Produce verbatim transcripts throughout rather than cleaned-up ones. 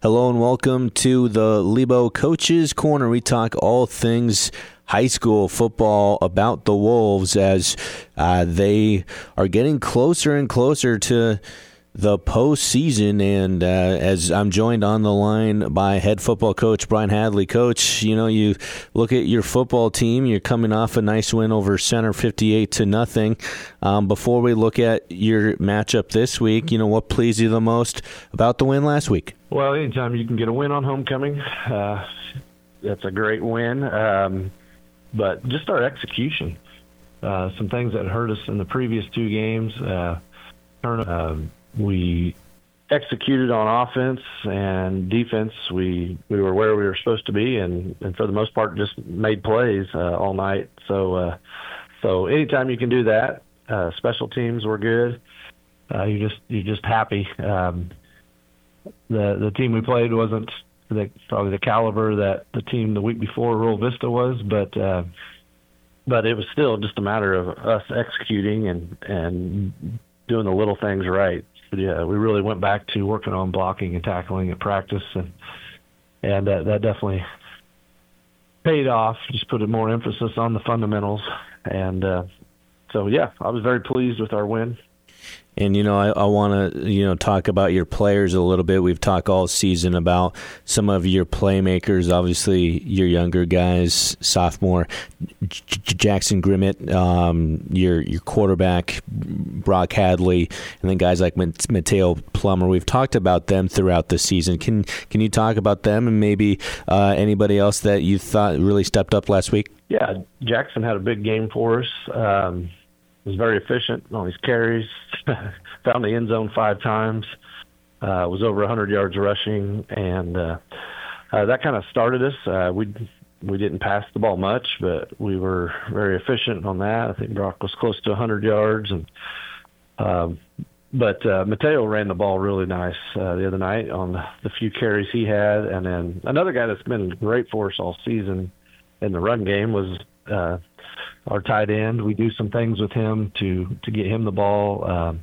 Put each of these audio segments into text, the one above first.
Hello and welcome to the Lebo Coaches Corner. We talk all things high school football about the Wolves as uh, they are getting closer and closer to the postseason. And uh, as I'm joined on the line by head football coach Brian Hadley. Coach, you know, you look at your football team, you're coming off a nice win over Center fifty-eight to nothing. Um, before we look at your matchup this week, you know, what pleased you the most about the win last week? Well, anytime you can get a win on homecoming, uh, that's a great win. Um, but just our execution, uh, some things that hurt us in the previous two games. Uh, uh, we executed on offense and defense. We we were where we were supposed to be, and, and for the most part, just made plays uh, all night. So uh, so anytime you can do that, uh, special teams were good. Uh, you just you're just happy. Um, The the team we played wasn't the, probably the caliber that the team the week before, Rural Vista, was, but uh, but it was still just a matter of us executing and, and doing the little things right. But yeah, we really went back to working on blocking and tackling at practice, and and that, that definitely paid off. Just put a more emphasis on the fundamentals, and uh, so yeah, I was very pleased with our win. And, you know, I, I want to, you know, talk about your players a little bit. We've talked all season about some of your playmakers, obviously your younger guys, sophomore J- J- Jackson Grimmett, um, your your quarterback, Brock Hadley, and then guys like Mateo Plummer. We've talked about them throughout the season. Can can you talk about them and maybe uh, anybody else that you thought really stepped up last week? Yeah, Jackson had a big game for us. Um was very efficient on his carries, found the end zone five times, uh, was over one hundred yards rushing, and uh, uh, that kind of started us. Uh, we we didn't pass the ball much, but we were very efficient on that. I think Brock was close to one hundred yards, and um, but uh, Mateo ran the ball really nice uh, the other night on the, the few carries he had, and then another guy that's been great for us all season in the run game was uh, our tight end. We do some things with him to, to get him the ball. Um,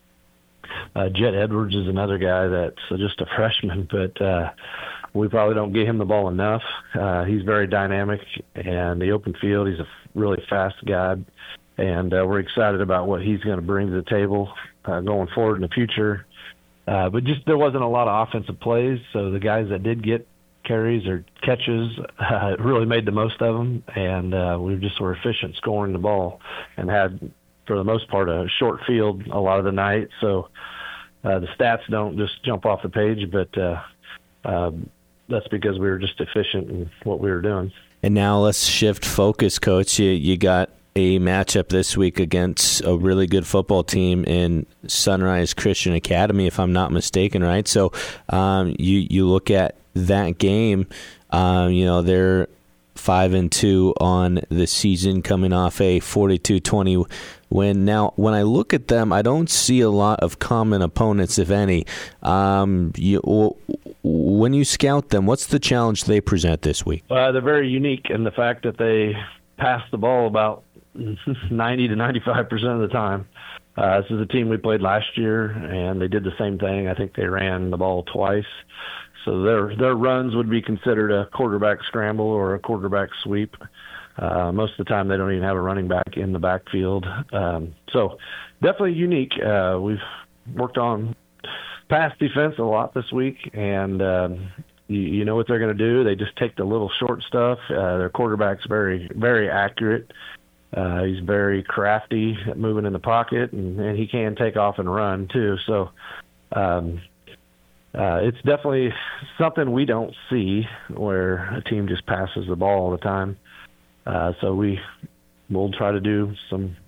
uh, Jet Edwards is another guy that's just a freshman, but uh, we probably don't get him the ball enough. Uh, he's very dynamic, and the open field, he's a really fast guy, and uh, we're excited about what he's going to bring to the table uh, going forward in the future. Uh, but just there wasn't a lot of offensive plays, so the guys that did get carries or catches uh, really made the most of them, and uh, we just were efficient scoring the ball and had, for the most part, a short field a lot of the night. So uh, the stats don't just jump off the page, but uh, uh, that's because we were just efficient in what we were doing. And now let's shift focus, Coach. You, you got a matchup this week against a really good football team in Sunrise Christian Academy, if I'm not mistaken, right? So um, you, you look at that game, um, you know, they're five and two on the season, coming off a forty-two twenty win. Now, when I look at them, I don't see a lot of common opponents, if any. Um, you, when you scout them, what's the challenge they present this week? Uh, they're very unique in the fact that they pass the ball about ninety to ninety-five percent of the time. Uh, this is a team we played last year, and they did the same thing. I think they ran the ball twice. So their their runs would be considered a quarterback scramble or a quarterback sweep. Uh, most of the time, they don't even have a running back in the backfield. Um, so definitely unique. Uh, we've worked on pass defense a lot this week, and um, you, you know what they're going to do. They just take the little short stuff. Uh, their quarterback's very, very accurate. Uh, he's very crafty at moving in the pocket, and, and he can take off and run too. So um, uh, it's definitely something we don't see where a team just passes the ball all the time. Uh, so we will try to do some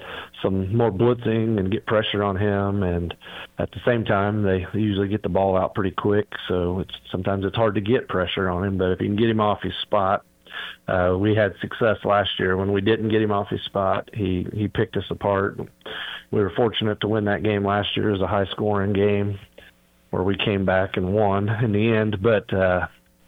some more blitzing and get pressure on him, and at the same time they usually get the ball out pretty quick. So it's sometimes it's hard to get pressure on him, but if you can get him off his spot, uh, we had success last year when we didn't get him off his spot. He he picked us apart. We were fortunate to win that game last year. It was a high scoring game where we came back and won in the end, but. Uh,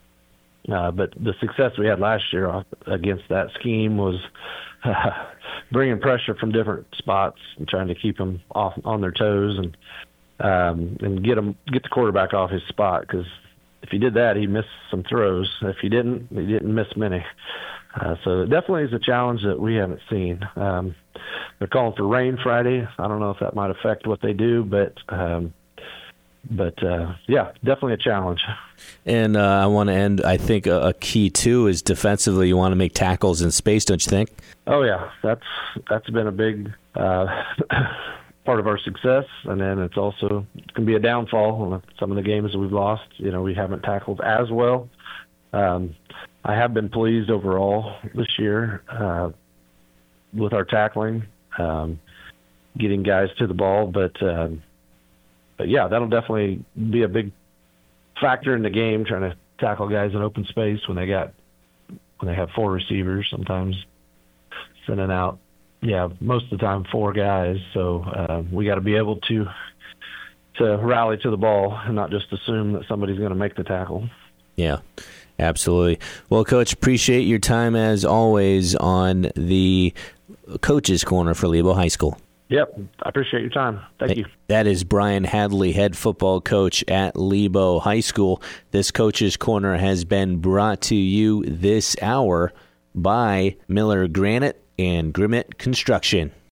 Uh, but the success we had last year against that scheme was uh, bringing pressure from different spots and trying to keep them off on their toes and um, and get them get the quarterback off his spot, because if he did that, he missed some throws. If he didn't, he didn't miss many. Uh, so it definitely is a challenge that we haven't seen. Um, they're calling for rain Friday. I don't know if that might affect what they do, but um, but uh, yeah, definitely a challenge. And uh, I want to end, I think a, a key too is defensively you want to make tackles in space, don't you think? Oh yeah, that's that's been a big uh, part of our success, and then it's also it can be a downfall in some of the games that we've lost. You know, we haven't tackled as well. Um, I have been pleased overall this year uh, with our tackling, um, getting guys to the ball, but um, but yeah, that'll definitely be a big factor in the game, trying to tackle guys in open space when they got when they have four receivers, sometimes sending out, yeah, most of the time four guys. So uh, we got to be able to to rally to the ball and not just assume that somebody's going to make the tackle. Yeah, absolutely. Well, Coach, appreciate your time as always on the Coach's Corner for Lebo High School. Yep, I appreciate your time. Thank you. That is Brian Hadley, head football coach at Lebo High School. This Coach's Corner has been brought to you this hour by Miller Granite and Grimmett Construction.